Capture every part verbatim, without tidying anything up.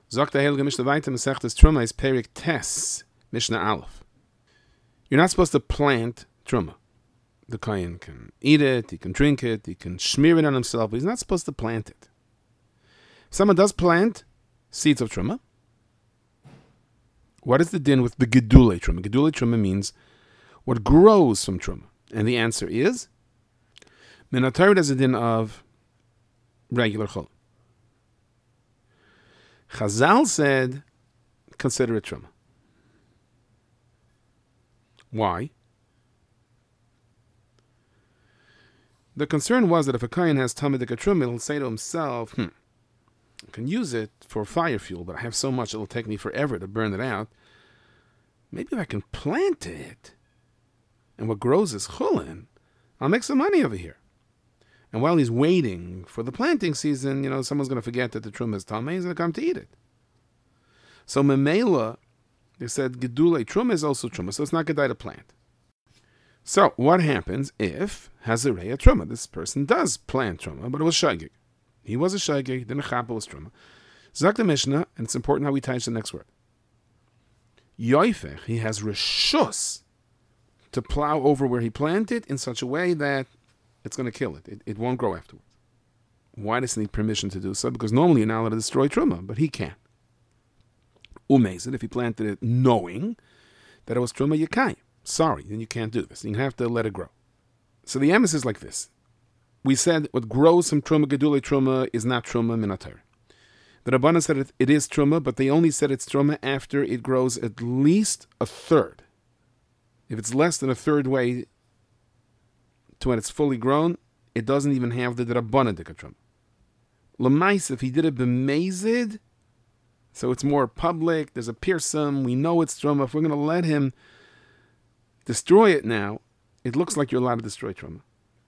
Sagt der Heilige Mishnah weiter, Masechtes Truma is Perik Tes, Mishnah Aleph. You're not supposed to plant Truma. The Kohen can eat it, he can drink it, he can smear it on himself, but he's not supposed to plant it. If someone does plant seeds of Truma, what is the din with the Gedule Truma? Gedule Truma means what grows from Truma. And the answer is, Minatar has a din of regular Chol. Chazal said, consider it Truma. Why? The concern was that if a Kohen has Talmudic Truma, he'll say to himself, hmm, I can use it for fire fuel, but I have so much it'll take me forever to burn it out. Maybe if I can plant it, and what grows is chulin, I'll make some money over here. And while he's waiting for the planting season, you know, someone's going to forget that the Truma is Talmud, he's going to come to eat it. So Memela, they said Gedule Truma is also Truma, so it's not Gedai to plant. So what happens if Hazareya Truma? This person does plant Truma, but it was Shagig. He was a Shagig, then a Chapa was Truma. Zak the Mishnah, and it's important how we tie the next word. Yoifech, he has Rishus to plow over where he planted in such a way that it's going to kill it. it. It won't grow afterwards. Why does he need permission to do so? Because normally you're not allowed to destroy Truma, but he can. Umezid, if he planted it knowing that it was Truma Yakai. Sorry, then you can't do this. You have to let it grow. So the emes is like this. We said what grows from Truma, Gedule Truma, is not Truma Minatar. The Rabbanah said it, it is Truma, but they only said it's Truma after it grows at least a third. If it's less than a third way to when it's fully grown, it doesn't even have the Rabbanah Dika Truma. Lamais, if he did it b'mezid, so it's more public, there's a pirsum, we know it's Truma. If we're going to let him destroy it now, it looks like you're allowed to destroy Truma.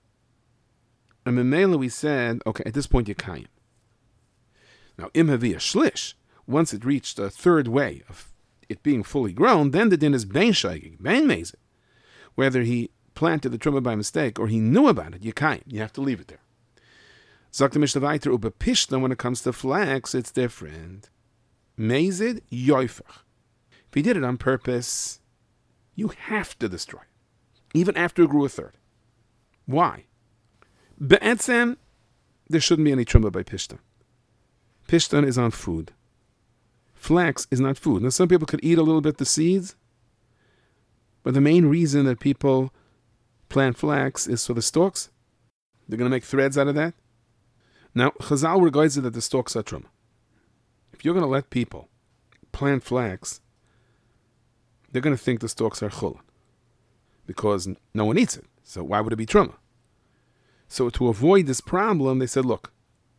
And Memela, we said, okay, at this point you're Kayim. Now, Im Haviyah Shlish, once it reached a third way of it being fully grown, then the din is Bein Shaygig, Bein Mezid. Whether he planted the Truma by mistake or he knew about it, you're Kayim. You have to leave it there. Zok the Mishnah Vayter, Uba Pishta, when it comes to flax, it's different. Mezid Yoifach. If he did it on purpose, you have to destroy it, even after it grew a third. Why? Be'etzem, there shouldn't be any Truma by Pishta. Pishtan is on food. Flax is not food. Now, some people could eat a little bit the seeds, but the main reason that people plant flax is for the stalks. They're going to make threads out of that. Now, Chazal regards it that the stalks are Truma. If you're going to let people plant flax, they're going to think the stalks are Chulin, because no one eats it. So why would it be Truma? So to avoid this problem, they said, look,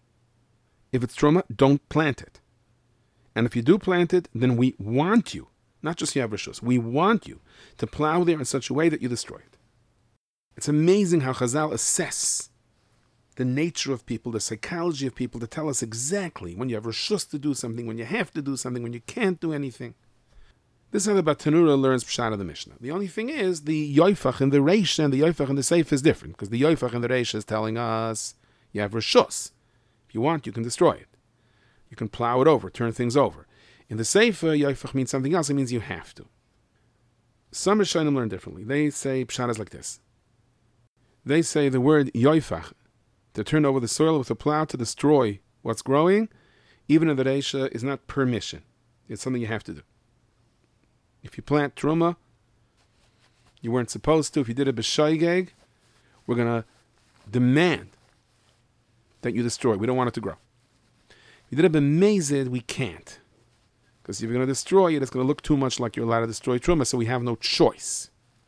if it's Truma, don't plant it. And if you do plant it, then we want you, not just Yav Rishus, we want you to plow there in such a way that you destroy it. It's amazing how Chazal assess the nature of people, the psychology of people, to tell us exactly when you have Rishus to do something, when you have to do something, when you can't do anything. This is how the Batanura learns Pshat of the Mishnah. The only thing is, the Yoifach and the Reish and the Yoifach and the Seif is different, because the Yoifach and the Reish is telling us you have Rishus. If you want, you can destroy it. You can plow it over, turn things over. In the Sefer, Yoifach means something else. It means you have to. Some Rishonim learn differently. They say Pshat is like this. They say the word Yoifach, to turn over the soil with a plow to destroy what's growing, even in the Reisha, is not permission. It's something you have to do. If you plant Truma, you weren't supposed to. If you did a B'shaygeg, we're going to demand that you destroy. We don't want it to grow. If you did a B'mezid, we can't. Because if you're going to destroy it, it's going to look too much like you're allowed to destroy Truma, so we have no choice.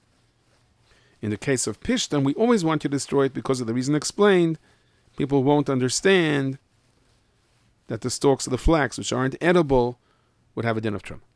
In the case of Pishtan, we always want you to destroy it because of the reason explained. People won't understand that the stalks of the flax, which aren't edible, would have a din of Truma.